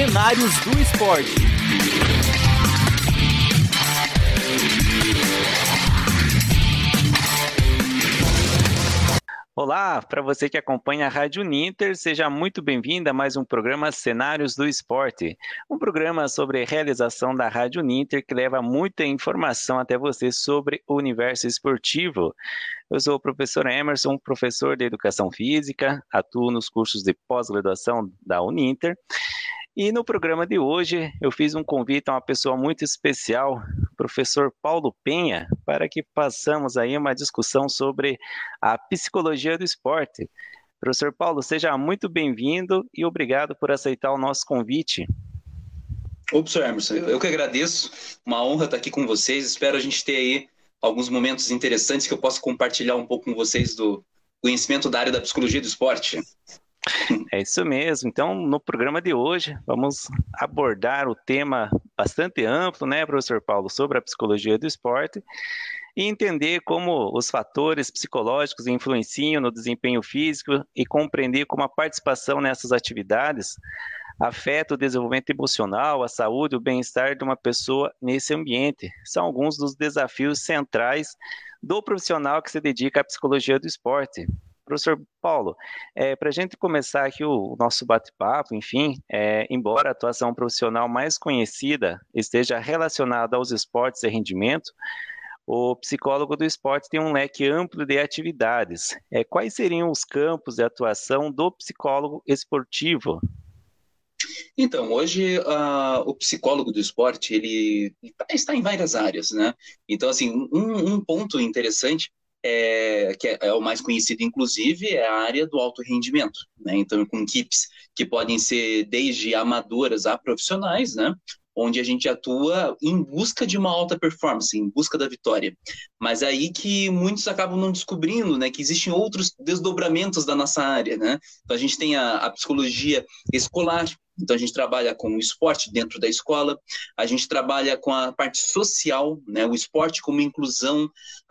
Cenários do Esporte. Olá, para você que acompanha a Rádio Uninter, seja muito bem-vindo a mais um programa Cenários do Esporte, um programa sobre a realização da Rádio Uninter que leva muita informação até você sobre o universo esportivo. Eu sou o professor Emerson, professor de Educação Física, atuo nos cursos de pós-graduação da Uninter. E no programa de hoje eu fiz um convite a uma pessoa muito especial, o professor Paulo Penha, para que façamos aí uma discussão sobre a psicologia do esporte. Professor Paulo, seja muito bem-vindo e obrigado por aceitar o nosso convite. Ô, professor Emerson, eu que agradeço, uma honra estar aqui com vocês, espero a gente ter aí alguns momentos interessantes que eu possa compartilhar um pouco com vocês do conhecimento da área da psicologia do esporte. É isso mesmo. Então, no programa de hoje, vamos abordar o tema bastante amplo, né, professor Paulo, sobre a psicologia do esporte e entender como os fatores psicológicos influenciam no desempenho físico e compreender como a participação nessas atividades afeta o desenvolvimento emocional, a saúde, o bem-estar de uma pessoa nesse ambiente. São alguns dos desafios centrais do profissional que se dedica à psicologia do esporte. Professor Paulo, para a gente começar aqui o nosso bate-papo, enfim, embora a atuação profissional mais conhecida esteja relacionada aos esportes e rendimento, o psicólogo do esporte tem um leque amplo de atividades. Quais seriam os campos de atuação do psicólogo esportivo? Então, hoje o psicólogo do esporte ele está em várias áreas, né? Então, assim, um ponto interessante que é o mais conhecido, inclusive, é a área do alto rendimento, né? Então, com equipes que podem ser desde amadoras a profissionais, né? Onde a gente atua em busca de uma alta performance, em busca da vitória. Mas aí que muitos acabam não descobrindo, né? Que existem outros desdobramentos da nossa área, né? Então, a gente tem a psicologia escolar. Então, a gente trabalha com o esporte dentro da escola, a gente trabalha com a parte social, né, o esporte como inclusão,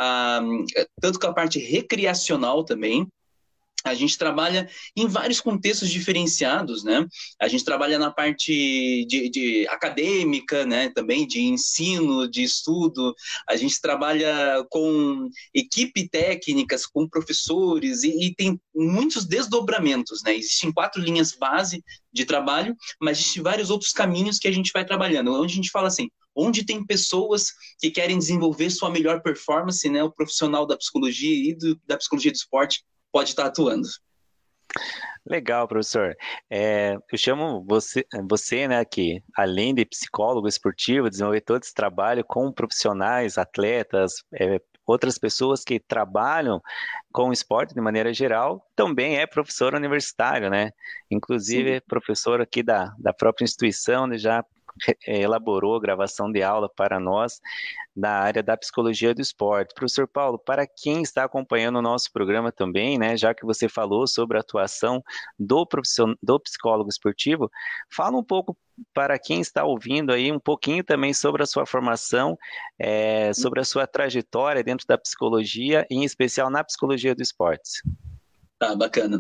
tanto com a parte recreacional também. A gente trabalha em vários contextos diferenciados, né? A gente trabalha na parte de acadêmica, né? Também de ensino, de estudo. A gente trabalha com equipe técnicas, com professores e tem muitos desdobramentos, né? Existem 4 linhas base de trabalho, mas existem vários outros caminhos que a gente vai trabalhando. Onde a gente fala assim, onde tem pessoas que querem desenvolver sua melhor performance, né? O profissional da psicologia e da psicologia do esporte pode estar atuando. Legal, professor. Eu chamo você, né, que além de psicólogo esportivo, desenvolver todo esse trabalho com profissionais, atletas, outras pessoas que trabalham com o esporte de maneira geral, também é professor universitário, né? Inclusive, Sim. é professor aqui da própria instituição, né, já elaborou gravação de aula para nós na área da psicologia do esporte. Professor Paulo, para quem está acompanhando o nosso programa também, né, já que você falou sobre a atuação do psicólogo esportivo, fala um pouco para quem está ouvindo aí, um pouquinho também sobre a sua formação, sobre a sua trajetória dentro da psicologia, em especial na psicologia do esporte. Tá, bacana.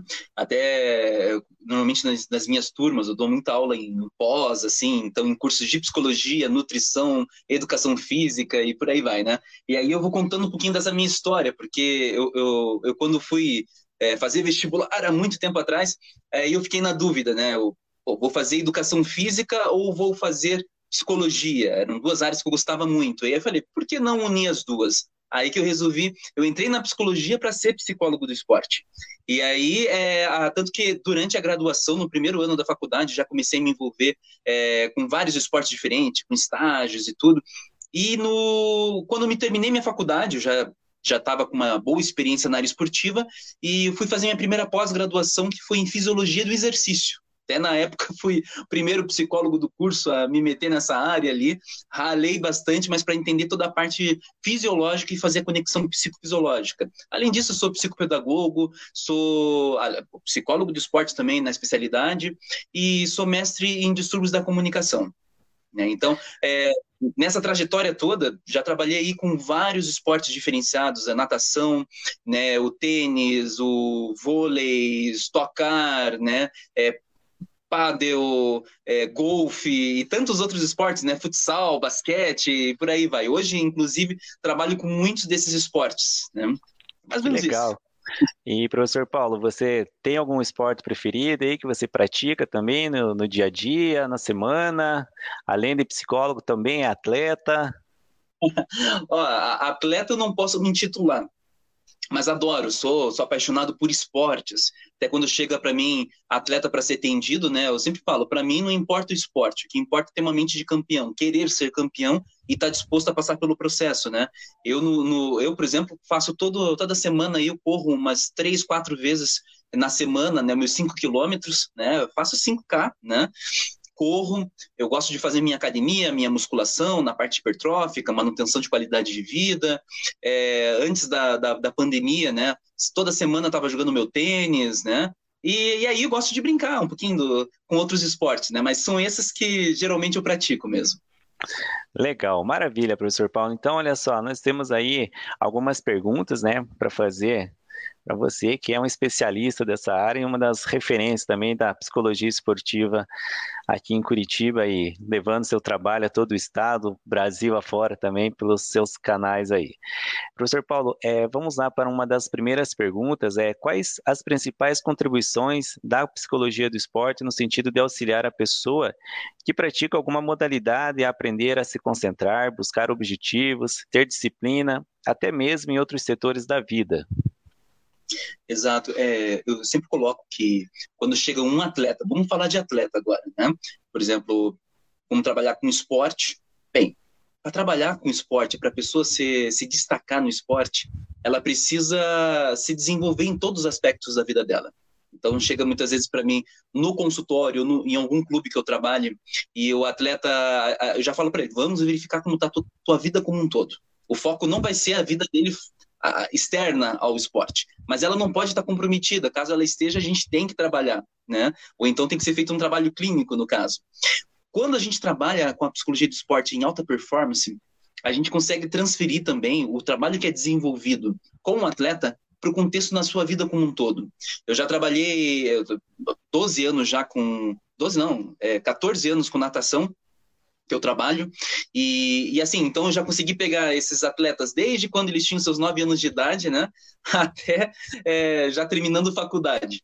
Até, normalmente nas minhas turmas, eu dou muita aula em pós, assim, então em cursos de psicologia, nutrição, educação física e por aí vai, né? E aí eu vou contando um pouquinho dessa minha história, porque eu quando fui fazer vestibular há muito tempo atrás, eu fiquei na dúvida, né? Eu vou fazer educação física ou vou fazer psicologia? Eram 2 áreas que eu gostava muito. E aí eu falei, por que não unir as duas? Aí que eu entrei na psicologia para ser psicólogo do esporte. E aí, tanto que durante a graduação, no primeiro ano da faculdade, já comecei a me envolver com vários esportes diferentes, com estágios e tudo. E quando eu terminei minha faculdade, eu já estava com uma boa experiência na área esportiva e fui fazer minha primeira pós-graduação, que foi em fisiologia do exercício. Até na época fui o primeiro psicólogo do curso a me meter nessa área ali, ralei bastante, mas para entender toda a parte fisiológica e fazer a conexão psicofisiológica. Além disso, eu sou psicopedagogo, sou psicólogo de esporte também na especialidade e sou mestre em distúrbios da comunicação, né? Então, nessa trajetória toda, já trabalhei aí com vários esportes diferenciados, a natação, né, o tênis, o vôlei, estocar, né, pádel, golfe e tantos outros esportes, né? Futsal, basquete, e por aí vai. Hoje, inclusive, trabalho com muitos desses esportes, né? Mais ou Que menos isso. legal. E, professor Paulo, você tem algum esporte preferido aí que você pratica também no dia a dia, na semana? Além de psicólogo, também é atleta? Ó, atleta eu não posso me intitular, mas adoro, sou apaixonado por esportes. Até quando chega para mim atleta para ser atendido, né? Eu sempre falo, para mim não importa o esporte, o que importa é ter uma mente de campeão, querer ser campeão e estar disposto a passar pelo processo, né? Eu, por exemplo, faço toda semana aí eu corro umas 3, 4 vezes na semana, né? Meus 5 quilômetros, né? Eu faço 5K, né? Corro, eu gosto de fazer minha academia, minha musculação na parte hipertrófica, manutenção de qualidade de vida. Antes da pandemia, né? Toda semana eu estava jogando meu tênis, né? E aí eu gosto de brincar um pouquinho com outros esportes, né? Mas são esses que geralmente eu pratico mesmo. Legal, maravilha, professor Paulo. Então, olha só, nós temos aí algumas perguntas, né, para fazer para você, que é um especialista dessa área e uma das referências também da psicologia esportiva aqui em Curitiba e levando seu trabalho a todo o estado, Brasil afora também, pelos seus canais aí. Professor Paulo, vamos lá para uma das primeiras perguntas, quais as principais contribuições da psicologia do esporte no sentido de auxiliar a pessoa que pratica alguma modalidade a aprender a se concentrar, buscar objetivos, ter disciplina, até mesmo em outros setores da vida? Exato. Eu sempre coloco que quando chega um atleta, vamos falar de atleta agora, né? Por exemplo, vamos trabalhar com esporte. Bem, para trabalhar com esporte, para a pessoa se destacar no esporte, ela precisa se desenvolver em todos os aspectos da vida dela. Então, chega muitas vezes para mim no consultório, em algum clube que eu trabalhe, e o atleta, eu já falo para ele, vamos verificar como está a tua vida como um todo. O foco não vai ser a vida dele externa ao esporte, mas ela não pode estar comprometida. Caso ela esteja, a gente tem que trabalhar, né? Ou então tem que ser feito um trabalho clínico, no caso. Quando a gente trabalha com a psicologia do esporte em alta performance, a gente consegue transferir também o trabalho que é desenvolvido com o atleta para o contexto na sua vida como um todo. Eu já trabalhei 12 anos já com... 12 não, 14 anos com natação, que eu trabalho, e assim, então eu já consegui pegar esses atletas desde quando eles tinham seus 9 anos de idade, né, até já terminando faculdade.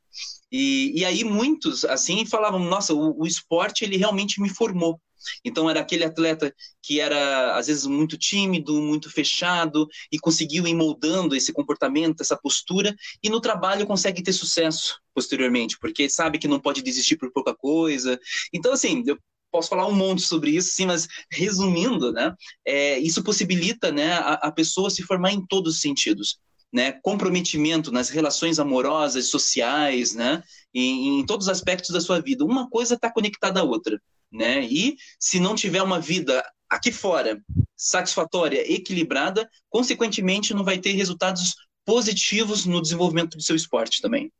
E aí muitos, assim, falavam, nossa, o esporte, ele realmente me formou. Então era aquele atleta que era, às vezes, muito tímido, muito fechado, e conseguiu ir moldando esse comportamento, essa postura, e no trabalho consegue ter sucesso posteriormente, porque sabe que não pode desistir por pouca coisa. Então, assim, eu posso falar um monte sobre isso, sim, mas resumindo, né, isso possibilita, né, a pessoa se formar em todos os sentidos, né, comprometimento nas relações amorosas, sociais, né, em todos os aspectos da sua vida. Uma coisa está conectada à outra, né, e se não tiver uma vida aqui fora satisfatória, equilibrada, consequentemente não vai ter resultados positivos no desenvolvimento do seu esporte também.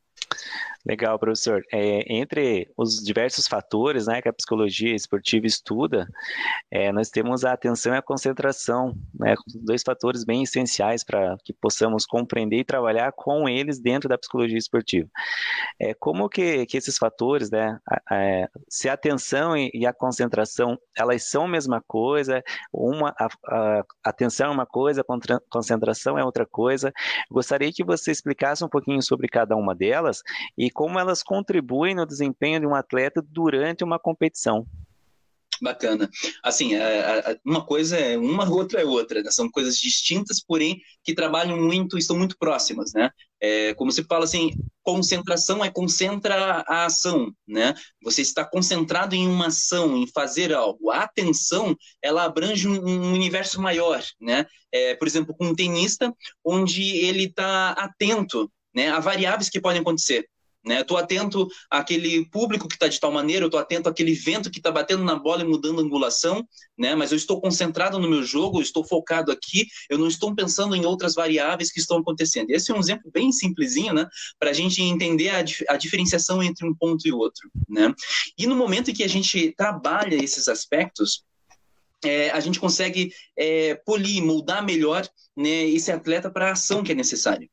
Legal, professor. Entre os diversos fatores, né, que a psicologia esportiva estuda, nós temos a atenção e a concentração, né, dois fatores bem essenciais para que possamos compreender e trabalhar com eles dentro da psicologia esportiva. Como que esses fatores, né, se a atenção e a concentração, elas são a mesma coisa, a atenção é uma coisa, a concentração é outra coisa. Gostaria que você explicasse um pouquinho sobre cada uma delas e como elas contribuem no desempenho de um atleta durante uma competição. Bacana. Assim, uma coisa é uma, outra é outra, né? São coisas distintas, porém que trabalham muito, estão muito próximas, né? Como se fala assim, concentração concentra a ação, né? Você está concentrado em uma ação, em fazer algo. A atenção, ela abrange um universo maior, né? Por exemplo, com um tenista, onde ele está atento, né, a variáveis que podem acontecer. Né? Estou atento àquele público que está de tal maneira, eu estou atento àquele vento que está batendo na bola e mudando a angulação, né? Mas eu estou concentrado no meu jogo, eu estou focado aqui, eu não estou pensando em outras variáveis que estão acontecendo. Esse é um exemplo bem simplesinho, né? Para a gente entender a diferenciação entre um ponto e outro. Né? E no momento em que a gente trabalha esses aspectos, a gente consegue polir, moldar melhor, né, esse atleta para a ação que é necessária.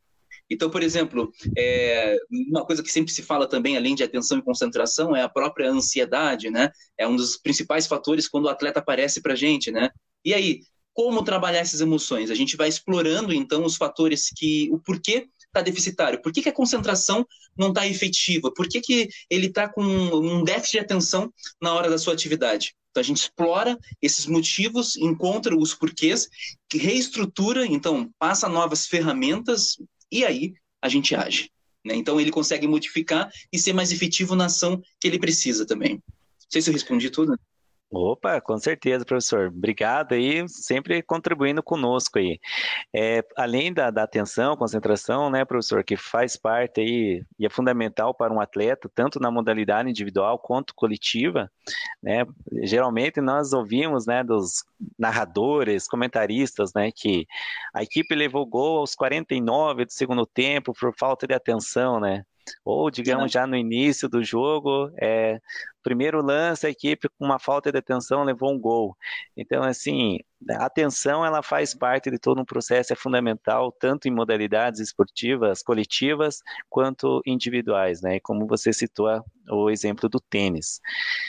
Então, por exemplo, uma coisa que sempre se fala também, além de atenção e concentração, é a própria ansiedade, né? É um dos principais fatores quando o atleta aparece para a gente, né? E aí, como trabalhar essas emoções? A gente vai explorando, então, os fatores o porquê está deficitário, por que a concentração não está efetiva, por que ele está com um déficit de atenção na hora da sua atividade. Então, a gente explora esses motivos, encontra os porquês, reestrutura, então, passa novas ferramentas e aí a gente age, né? Então, ele consegue modificar e ser mais efetivo na ação que ele precisa também. Não sei se eu respondi tudo. Opa, com certeza, professor. Obrigado aí, sempre contribuindo conosco aí. Além da atenção, concentração, né, professor, que faz parte aí e é fundamental para um atleta, tanto na modalidade individual quanto coletiva, né? Geralmente nós ouvimos, né, dos narradores, comentaristas, né, que a equipe levou gol aos 49 do segundo tempo por falta de atenção, né? Ou, digamos, já no início do jogo, primeiro lance, a equipe com uma falta de atenção levou um gol. Então, assim, a atenção ela faz parte de todo um processo, é fundamental, tanto em modalidades esportivas, coletivas, quanto individuais, né? Como você citou o exemplo do tênis.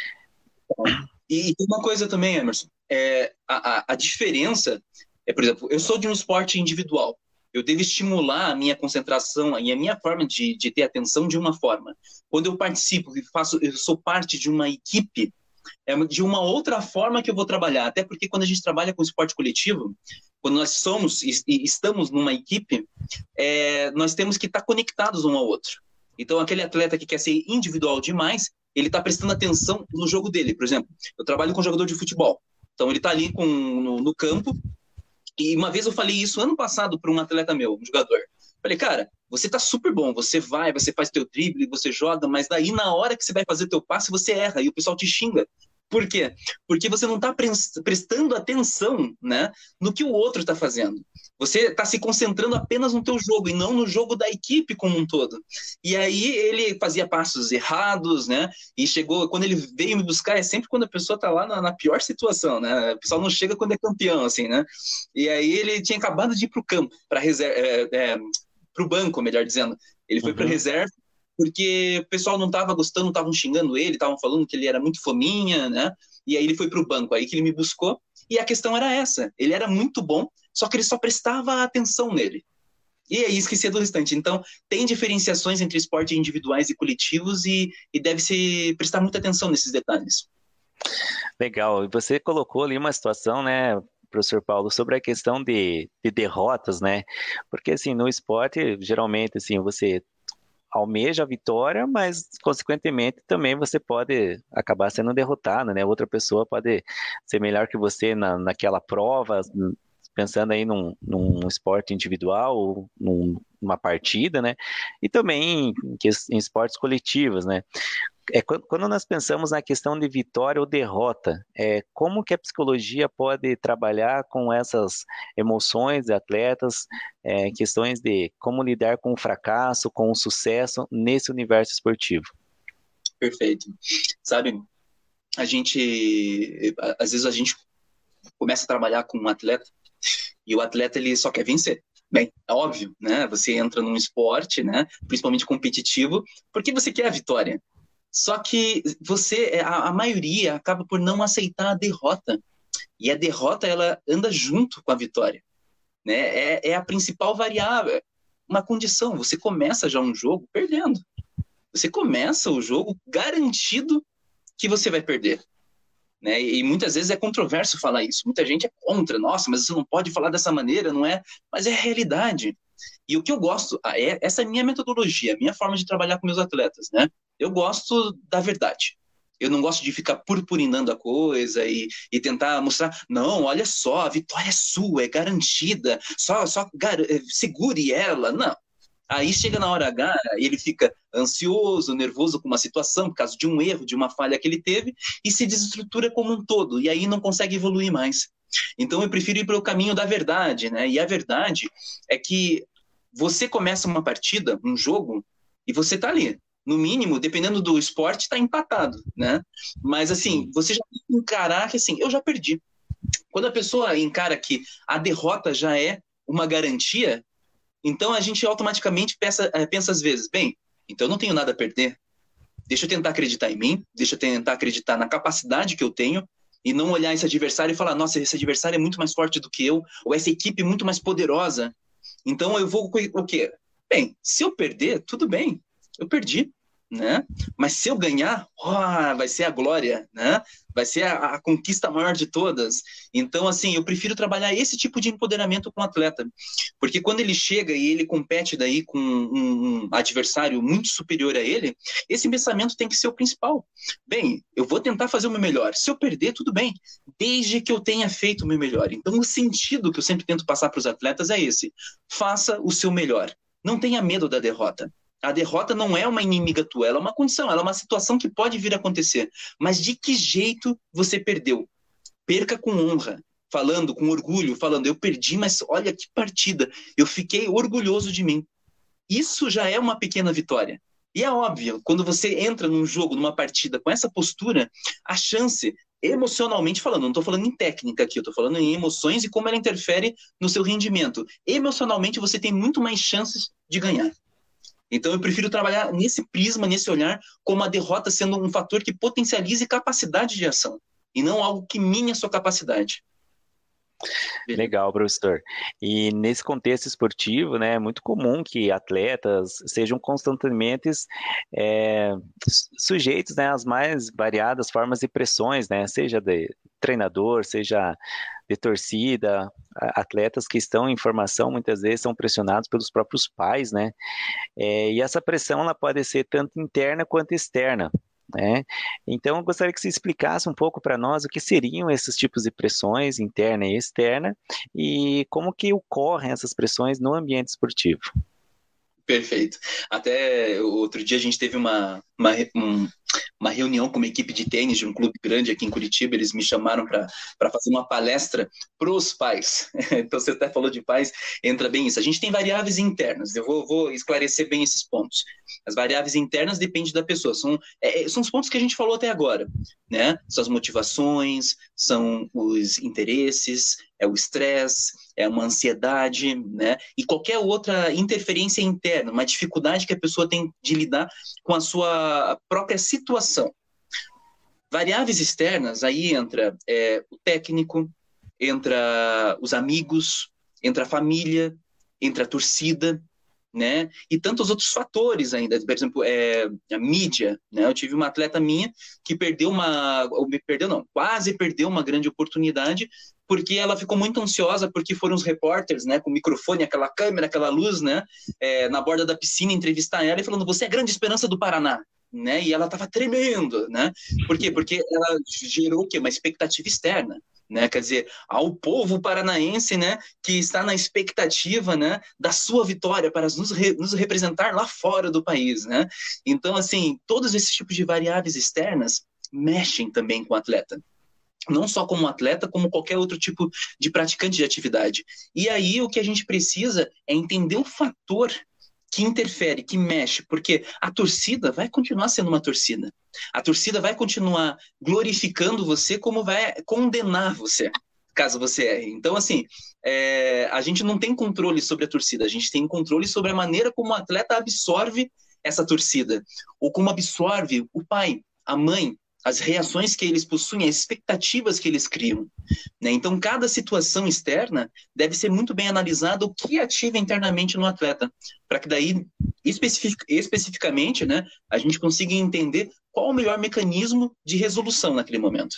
E tem uma coisa também, Emerson, a diferença por exemplo, eu sou de um esporte individual, eu devo estimular a minha concentração e a minha forma de ter atenção de uma forma. Quando eu participo, eu sou parte de uma equipe, de uma outra forma que eu vou trabalhar. Até porque quando a gente trabalha com esporte coletivo, quando nós somos e estamos numa equipe, nós temos que estar conectados um ao outro. Então, aquele atleta que quer ser individual demais, ele está prestando atenção no jogo dele. Por exemplo, eu trabalho com jogador de futebol. Então, ele está ali no campo. E uma vez eu falei isso ano passado para um atleta meu, um jogador. Falei, cara, você tá super bom, você faz teu drible, você joga, mas daí na hora que você vai fazer teu passe, você erra e o pessoal te xinga. Por quê? Porque você não está prestando atenção, né, no que o outro está fazendo. Você está se concentrando apenas no teu jogo e não no jogo da equipe como um todo. E aí ele fazia passos errados, né? E chegou, quando ele veio me buscar, é sempre quando a pessoa está lá na pior situação, né? O pessoal não chega quando é campeão, assim, né? E aí ele tinha acabado de ir para o campo, para o banco, melhor dizendo. Ele foi para reserva, porque o pessoal não estava gostando, estavam xingando ele, estavam falando que ele era muito fominha, né? E aí ele foi para o banco, aí que ele me buscou, e a questão era essa, ele era muito bom, só que ele só prestava atenção nele. E aí esquecia do restante. Então, tem diferenciações entre esportes individuais e coletivos e deve-se prestar muita atenção nesses detalhes. Legal, e você colocou ali uma situação, né, professor Paulo, sobre a questão de derrotas, né? Porque, assim, no esporte, geralmente, assim, você almeja a vitória, mas, consequentemente, também você pode acabar sendo derrotado, né? Outra pessoa pode ser melhor que você naquela prova, pensando aí num esporte individual, ou numa partida, né? E também em esportes coletivos, né? Quando nós pensamos na questão de vitória ou derrota, como que a psicologia pode trabalhar com essas emoções de atletas, questões de como lidar com o fracasso, com o sucesso nesse universo esportivo? Perfeito. Sabe, às vezes a gente começa a trabalhar com um atleta e o atleta ele só quer vencer. Bem, é óbvio, né? Você entra num esporte, né, principalmente competitivo, porque você quer a vitória. Só que a maioria acaba por não aceitar a derrota. E a derrota, ela anda junto com a vitória, né? É a principal variável, uma condição. Você começa já um jogo perdendo. Você começa o jogo garantido que você vai perder, né? E muitas vezes é controverso falar isso. Muita gente é contra. Nossa, mas você não pode falar dessa maneira, não é? Mas é a realidade. E o que eu gosto, essa é a minha metodologia, a minha forma de trabalhar com meus atletas, né? Eu gosto da verdade. Eu não gosto de ficar purpurinando a coisa e tentar mostrar, não, olha só, a vitória é sua, é garantida, segure ela. Não. Aí chega na hora H e ele fica ansioso, nervoso com uma situação por causa de um erro, de uma falha que ele teve e se desestrutura como um todo e aí não consegue evoluir mais. Então eu prefiro ir pelo caminho da verdade, né? E a verdade é que você começa uma partida, um jogo, e você tá ali. No mínimo, dependendo do esporte, tá empatado, né? Mas assim, você já tem que encarar que assim, eu já perdi. Quando a pessoa encara que a derrota já é uma garantia, Então a gente automaticamente pensa às vezes, bem, então eu não tenho nada a perder. Deixa eu tentar acreditar em mim, deixa eu tentar acreditar na capacidade que eu tenho e não olhar esse adversário e falar, nossa, esse adversário é muito mais forte do que eu, ou essa equipe é muito mais poderosa. Então eu vou o quê? Bem, se eu perder, tudo bem, eu perdi, né? Mas se eu ganhar, vai ser a glória, né? Vai ser a conquista maior de todas. Então, assim, eu prefiro trabalhar esse tipo de empoderamento com o atleta, porque quando ele chega e ele compete daí com um adversário muito superior a ele, esse pensamento tem que ser o principal. Bem, eu vou tentar fazer o meu melhor. Se eu perder, tudo bem, desde que eu tenha feito o meu melhor. Então, o sentido que eu sempre tento passar para os atletas é esse: faça o seu melhor. Não tenha medo da derrota. A derrota não é uma inimiga tua, ela é uma condição, ela é uma situação que pode vir a acontecer. Mas de que jeito você perdeu? Perca com honra, falando com orgulho, falando, eu perdi, mas olha que partida, eu fiquei orgulhoso de mim. Isso já é uma pequena vitória. E é óbvio, quando você entra num jogo, numa partida com essa postura, a chance, emocionalmente falando, não estou falando em técnica aqui, eu estou falando em emoções e como ela interfere no seu rendimento. Emocionalmente, você tem muito mais chances de ganhar. Então, eu prefiro trabalhar nesse prisma, nesse olhar, como a derrota sendo um fator que potencialize capacidade de ação, e não algo que mine a sua capacidade. Legal, professor. E nesse contexto esportivo, né, é muito comum que atletas sejam constantemente sujeitos, né, às mais variadas formas de pressões, né, seja de treinador, seja de torcida, atletas que estão em formação muitas vezes são pressionados pelos próprios pais, né, e essa pressão ela pode ser tanto interna quanto externa, né? Então, eu gostaria que você explicasse um pouco para nós o que seriam esses tipos de pressões interna e externa e como que ocorrem essas pressões no ambiente esportivo. Perfeito. Até outro dia a gente teve uma reunião com uma equipe de tênis de um clube grande aqui em Curitiba. Eles me chamaram para fazer uma palestra para os pais. Então, você até falou de pais, entra bem isso. A gente tem variáveis internas, eu vou esclarecer bem esses pontos. As variáveis internas dependem da pessoa, são os pontos que a gente falou até agora, né? São as motivações, são os interesses, é o estresse, é uma ansiedade, né? E qualquer outra interferência interna, uma dificuldade que a pessoa tem de lidar com a sua própria situação. Variáveis externas, aí entra o técnico, entra os amigos, entra a família, entra a torcida, né? E tantos outros fatores ainda, por exemplo, a mídia, né? Eu tive uma atleta minha que quase perdeu uma grande oportunidade porque ela ficou muito ansiosa porque foram os repórteres, né, com o microfone, aquela câmera, aquela luz, né, na borda da piscina entrevistar ela e falando, você é a grande esperança do Paraná, né? E ela estava tremendo, né? Por quê? Porque ela gerou o quê? Uma expectativa externa. Né? Quer dizer, ao povo paranaense, né, que está na expectativa, né, da sua vitória para nos representar lá fora do país, né? Então, assim, todos esses tipos de variáveis externas mexem também com o atleta. Não só como atleta, como qualquer outro tipo de praticante de atividade. E aí o que a gente precisa é entender o fator que interfere, que mexe, porque a torcida vai continuar sendo uma torcida. A torcida vai continuar glorificando você como vai condenar você, caso você erre. Então, assim, a gente não tem controle sobre a torcida, a gente tem controle sobre a maneira como o atleta absorve essa torcida, ou como absorve o pai, a mãe, as reações que eles possuem, as expectativas que eles criam, né? Então, cada situação externa deve ser muito bem analisada o que ativa internamente no atleta, para que daí, especificamente, né, a gente consiga entender qual o melhor mecanismo de resolução naquele momento.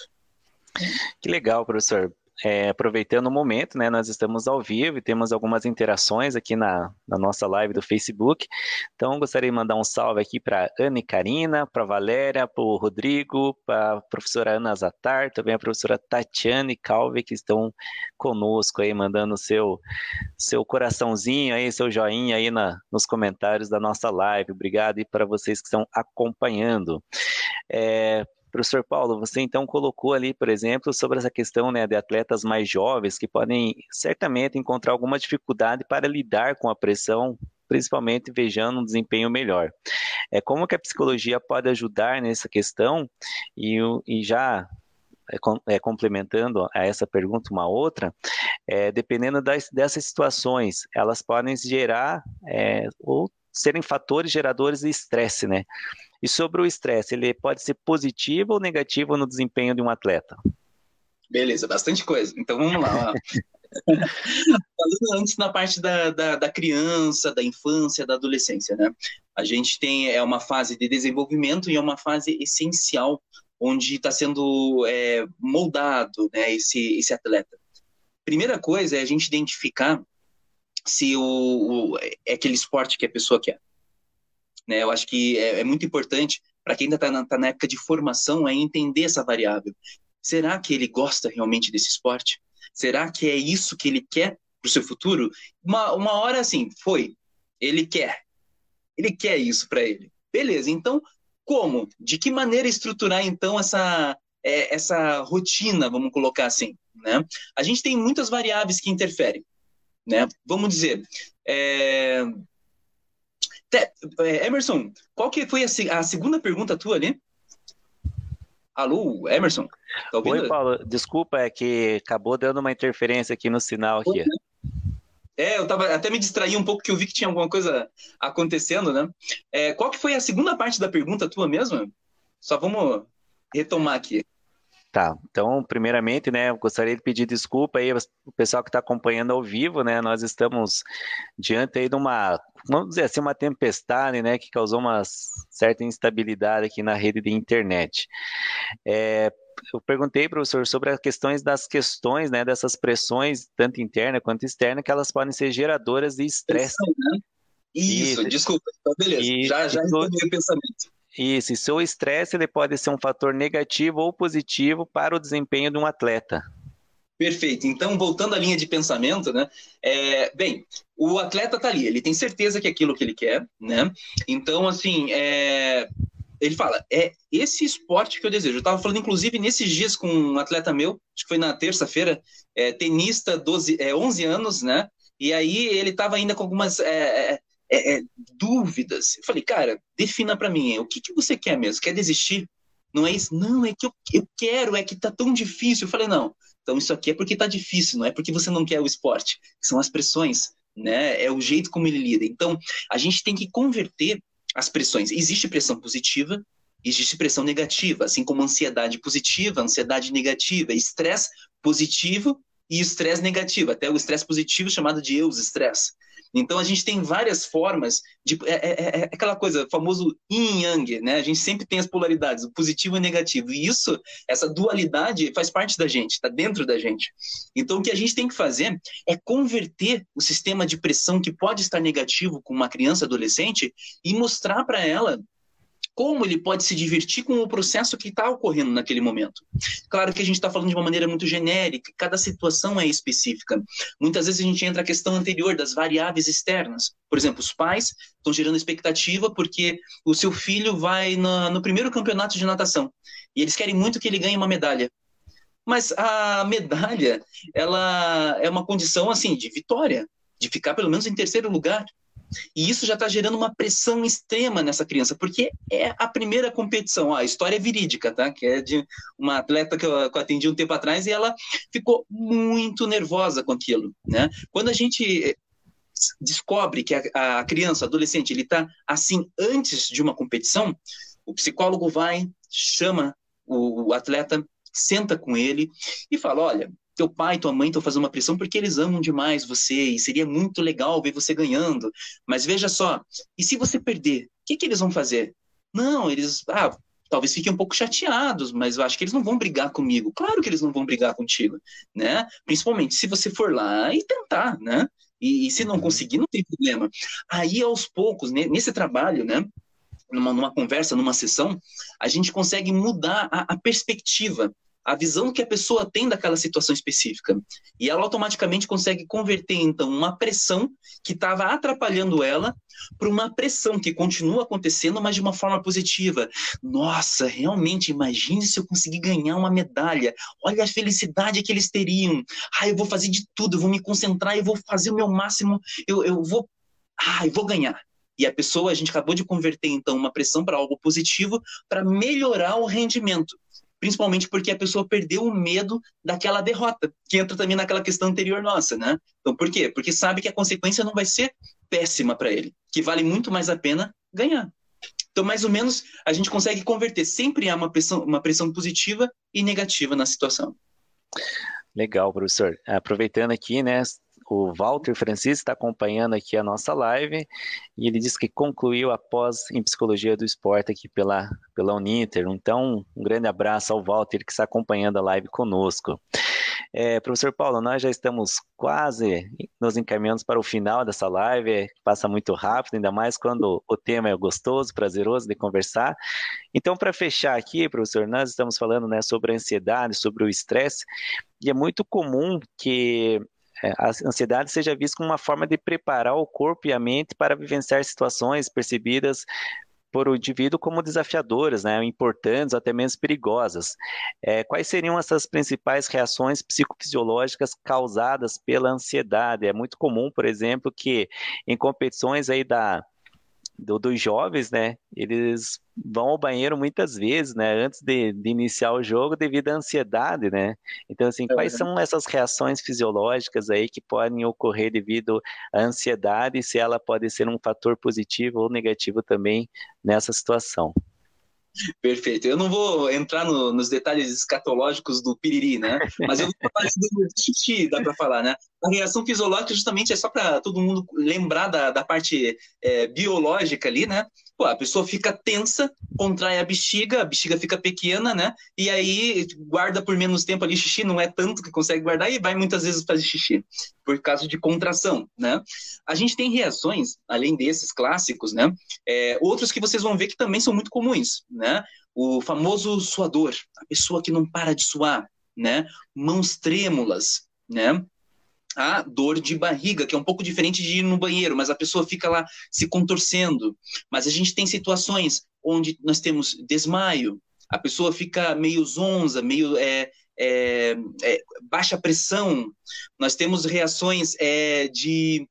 Que legal, professor. Aproveitando o momento, né, nós estamos ao vivo e temos algumas interações aqui na nossa live do Facebook. Então, gostaria de mandar um salve aqui para Ana e Karina, para Valéria, para o Rodrigo, para a professora Ana Zatar, também a professora Tatiane Calvi, que estão conosco aí, mandando seu coraçãozinho aí, seu joinha aí nos comentários da nossa live. Obrigado e para vocês que estão acompanhando. Professor Paulo, você então colocou ali, por exemplo, sobre essa questão, né, de atletas mais jovens que podem certamente encontrar alguma dificuldade para lidar com a pressão, principalmente vejando um desempenho melhor. Como que a psicologia pode ajudar nessa questão e já complementando a essa pergunta uma outra, dependendo dessas situações, elas podem gerar ou serem fatores geradores de estresse, né? E sobre o estresse, ele pode ser positivo ou negativo no desempenho de um atleta? Beleza, bastante coisa. Então vamos lá. Falando antes na parte da criança, da infância, da adolescência, né? A gente tem uma fase de desenvolvimento e é uma fase essencial onde está sendo moldado, né, esse atleta. Primeira coisa é a gente identificar se é aquele esporte que a pessoa quer. Né? Eu acho que é muito importante para quem ainda está na época de formação é entender essa variável. Será que ele gosta realmente desse esporte? Será que é isso que ele quer para o seu futuro? Uma hora assim, ele quer isso para ele. Beleza, então como? De que maneira estruturar então essa rotina, vamos colocar assim, né? A gente tem muitas variáveis que interferem, né? Vamos dizer, Emerson, qual que foi a segunda pergunta tua ali? Alô, Emerson? Tá ouvindo? Oi, Paulo, desculpa, é que acabou dando uma interferência aqui no sinal aqui. Eu até me distraí um pouco que eu vi que tinha alguma coisa acontecendo, né? Qual que foi a segunda parte da pergunta tua mesmo? Só vamos retomar aqui. Tá, então, primeiramente, né, eu gostaria de pedir desculpa aí o pessoal que está acompanhando ao vivo, né, nós estamos diante aí de uma, vamos dizer assim, uma tempestade, né, que causou uma certa instabilidade aqui na rede de internet. Eu perguntei, professor, sobre as questões né, dessas pressões, tanto interna quanto externa, que elas podem ser geradoras de estresse. Né? Isso, desculpa, então beleza, já respondi o pensamento. Isso, e seu estresse ele pode ser um fator negativo ou positivo para o desempenho de um atleta. Perfeito. Então, voltando à linha de pensamento, né? Bem, o atleta tá ali, ele tem certeza que é aquilo que ele quer, né? Então, assim, ele fala, esse esporte que eu desejo. Eu estava falando, inclusive, nesses dias com um atleta meu, acho que foi na terça-feira, tenista, 11 anos, né? E aí ele estava ainda com algumas dúvidas. Eu falei, cara, defina para mim, o que você quer mesmo? Quer desistir? Não é isso? Não, é que eu quero, é que tá tão difícil. Eu falei, não, então isso aqui é porque tá difícil, não é porque você não quer o esporte. São as pressões, né? É o jeito como ele lida. Então, a gente tem que converter as pressões. Existe pressão positiva, existe pressão negativa, assim como ansiedade positiva, ansiedade negativa, estresse positivo e estresse negativo, até o estresse positivo chamado de eus-estresse. Então, a gente tem várias formas de... aquela coisa, famoso yin e yang, né? A gente sempre tem as polaridades, o positivo e o negativo. E isso, essa dualidade faz parte da gente, está dentro da gente. Então, o que a gente tem que fazer é converter o sistema de pressão que pode estar negativo com uma criança, adolescente, e mostrar para ela como ele pode se divertir com o processo que está ocorrendo naquele momento. Claro que a gente está falando de uma maneira muito genérica, cada situação é específica. Muitas vezes a gente entra na questão anterior das variáveis externas. Por exemplo, os pais estão gerando expectativa porque o seu filho vai no primeiro campeonato de natação e eles querem muito que ele ganhe uma medalha. Mas a medalha, ela é uma condição assim de vitória, de ficar pelo menos em terceiro lugar. E isso já está gerando uma pressão extrema nessa criança, porque é a primeira competição. A história é verídica, tá? Que é de uma atleta que eu atendi um tempo atrás e ela ficou muito nervosa com aquilo, né? Quando a gente descobre que a criança, adolescente, ele está assim antes de uma competição, o psicólogo vai, chama o atleta, senta com ele e fala, olha, teu pai e tua mãe estão fazendo uma pressão porque eles amam demais você e seria muito legal ver você ganhando. Mas veja só, e se você perder, o que eles vão fazer? Não, eles talvez fiquem um pouco chateados, mas eu acho que eles não vão brigar comigo. Claro que eles não vão brigar contigo, né? Principalmente se você for lá e tentar, né? E se não conseguir, não tem problema. Aí, aos poucos, né, nesse trabalho, né? Numa conversa, numa sessão, a gente consegue mudar a perspectiva, a visão que a pessoa tem daquela situação específica. E ela automaticamente consegue converter, então, uma pressão que estava atrapalhando ela para uma pressão que continua acontecendo, mas de uma forma positiva. Nossa, realmente, imagine se eu conseguir ganhar uma medalha. Olha a felicidade que eles teriam. Eu vou fazer de tudo, eu vou me concentrar, eu vou fazer o meu máximo, eu vou ganhar. E a pessoa, a gente acabou de converter, então, uma pressão para algo positivo para melhorar o rendimento. principalmente porque a pessoa perdeu o medo daquela derrota, que entra também naquela questão anterior nossa, né? Então, por quê? Porque sabe que a consequência não vai ser péssima para ele, que vale muito mais a pena ganhar. Então, mais ou menos, a gente consegue converter. Sempre há uma pressão positiva e negativa na situação. Legal, professor. Aproveitando aqui, né, o Walter Francisco está acompanhando aqui a nossa live e ele disse que concluiu a pós em Psicologia do Esporte aqui pela Uninter. Então, um grande abraço ao Walter que está acompanhando a live conosco. Professor Paulo, nós já estamos quase nos encaminhando para o final dessa live, passa muito rápido, ainda mais quando o tema é gostoso, prazeroso de conversar. Então, para fechar aqui, professor, nós estamos falando, né, sobre a ansiedade, sobre o estresse, e é muito comum que a ansiedade seja vista como uma forma de preparar o corpo e a mente para vivenciar situações percebidas por o indivíduo como desafiadoras, né, importantes ou até mesmo perigosas. Quais seriam essas principais reações psicofisiológicas causadas pela ansiedade? É muito comum, por exemplo, que em competições aí dos jovens, né, eles vão ao banheiro muitas vezes, né, antes de iniciar o jogo devido à ansiedade, né? Então, assim, quais são essas reações fisiológicas aí que podem ocorrer devido à ansiedade e se ela pode ser um fator positivo ou negativo também nessa situação? Perfeito. Eu não vou entrar nos detalhes escatológicos do piriri, né? Mas eu vou falar do xixi, dá para falar, né? A reação fisiológica justamente é só para todo mundo lembrar da parte biológica ali, né? Pô, a pessoa fica tensa, contrai a bexiga fica pequena, né? E aí guarda por menos tempo ali xixi, não é tanto que consegue guardar e vai muitas vezes fazer xixi, por causa de contração, né? A gente tem reações, além desses clássicos, né? Outros que vocês vão ver que também são muito comuns, né? O famoso suador, a pessoa que não para de suar, né? Mãos trêmulas, né? A dor de barriga, que é um pouco diferente de ir no banheiro, mas a pessoa fica lá se contorcendo. Mas a gente tem situações onde nós temos desmaio, a pessoa fica meio zonza, meio baixa pressão. Nós temos reações de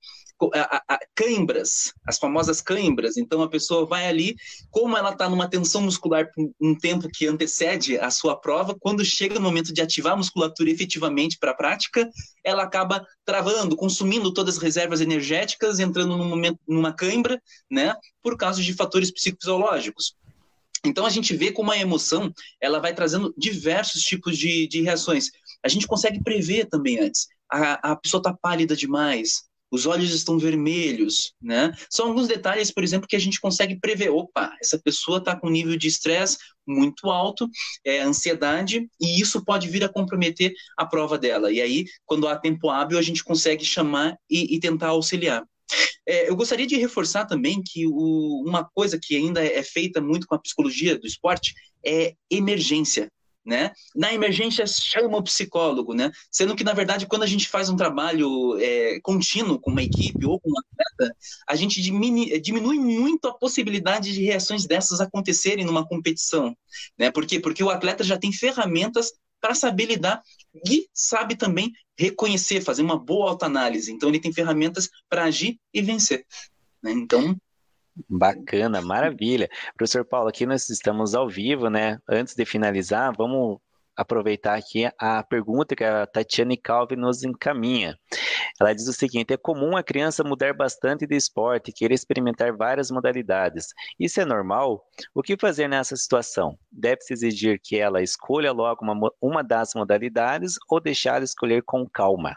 cãibras, as famosas cãibras. Então a pessoa vai ali, como ela está numa tensão muscular por um tempo que antecede a sua prova, quando chega no momento de ativar a musculatura efetivamente para a prática, ela acaba travando, consumindo todas as reservas energéticas, entrando numa cãibra, né, por causa de fatores psicofisiológicos. Então a gente vê como a emoção ela vai trazendo diversos tipos de reações. A gente consegue prever também antes. A pessoa está pálida demais, os olhos estão vermelhos, né? São alguns detalhes, por exemplo, que a gente consegue prever. Opa, essa pessoa está com um nível de estresse muito alto, ansiedade, e isso pode vir a comprometer a prova dela. E aí, quando há tempo hábil, a gente consegue chamar e tentar auxiliar. Eu gostaria de reforçar também que uma coisa que ainda é feita muito com a psicologia do esporte é emergência. Né? Na emergência chama o psicólogo, né? Sendo que, na verdade, quando a gente faz um trabalho contínuo com uma equipe ou com um atleta, a gente diminui muito a possibilidade de reações dessas acontecerem numa competição. Né? Por quê? Porque o atleta já tem ferramentas para saber lidar e sabe também reconhecer, fazer uma boa autoanálise. Então, ele tem ferramentas para agir e vencer. Né? Então... Bacana, maravilha. Professor Paulo, aqui nós estamos ao vivo, né? Antes de finalizar, vamos aproveitar aqui a pergunta que a Tatiane Calvi nos encaminha. Ela diz o seguinte: é comum a criança mudar bastante de esporte, querer experimentar várias modalidades. Isso é normal? O que fazer nessa situação? Deve-se exigir que ela escolha logo uma das modalidades ou deixá-la escolher com calma?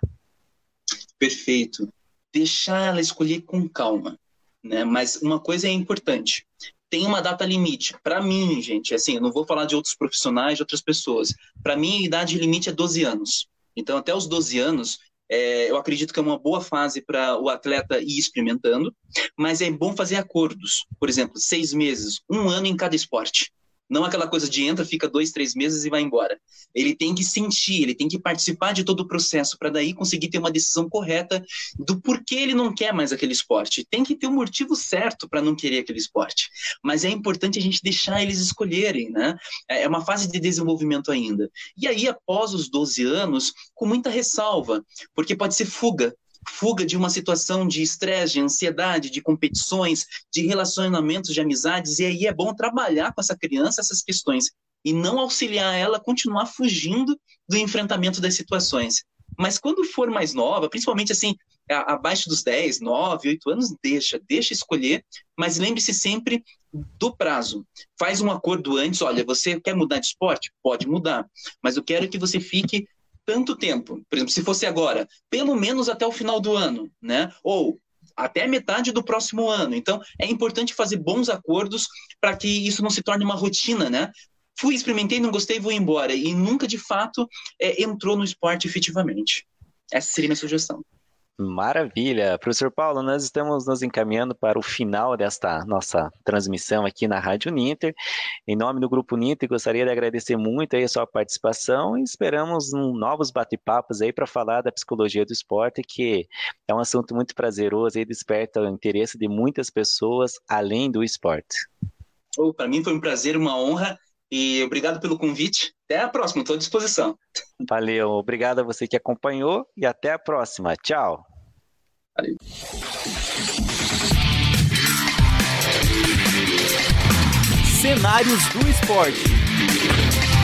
Perfeito. Deixar ela escolher com calma. Né? Mas uma coisa é importante, tem uma data limite. Para mim, gente, assim, eu não vou falar de outros profissionais, de outras pessoas. Para mim, a idade limite é 12 anos. Então, até os 12 anos, eu acredito que é uma boa fase para o atleta ir experimentando, mas é bom fazer acordos. Por exemplo, 6 meses, 1 ano em cada esporte. Não aquela coisa de entra, fica 2, 3 meses e vai embora. Ele tem que sentir, ele tem que participar de todo o processo para daí conseguir ter uma decisão correta do porquê ele não quer mais aquele esporte. Tem que ter um motivo certo para não querer aquele esporte. Mas é importante a gente deixar eles escolherem, né? É uma fase de desenvolvimento ainda. E aí, após os 12 anos, com muita ressalva, porque pode ser fuga de uma situação de estresse, de ansiedade, de competições, de relacionamentos, de amizades, e aí é bom trabalhar com essa criança essas questões e não auxiliar ela a continuar fugindo do enfrentamento das situações. Mas quando for mais nova, principalmente assim, abaixo dos 10, 9, 8 anos, deixa escolher, mas lembre-se sempre do prazo. Faz um acordo antes, olha, você quer mudar de esporte? Pode mudar, mas eu quero que você fique tanto tempo. Por exemplo, se fosse agora, pelo menos até o final do ano, né? Ou até a metade do próximo ano. Então, é importante fazer bons acordos para que isso não se torne uma rotina, né? Fui, experimentei, não gostei, vou embora. E nunca, de fato, entrou no esporte efetivamente. Essa seria a minha sugestão. Maravilha. Professor Paulo, nós estamos nos encaminhando para o final desta nossa transmissão aqui na Rádio Uninter. Em nome do Grupo Uninter, gostaria de agradecer muito aí a sua participação e esperamos novos bate-papos aí para falar da psicologia do esporte, que é um assunto muito prazeroso e desperta o interesse de muitas pessoas além do esporte. Para mim foi um prazer, uma honra e obrigado pelo convite. Até a próxima, estou à disposição. Valeu, obrigado a você que acompanhou e até a próxima. Tchau. Valeu. Cenários do esporte.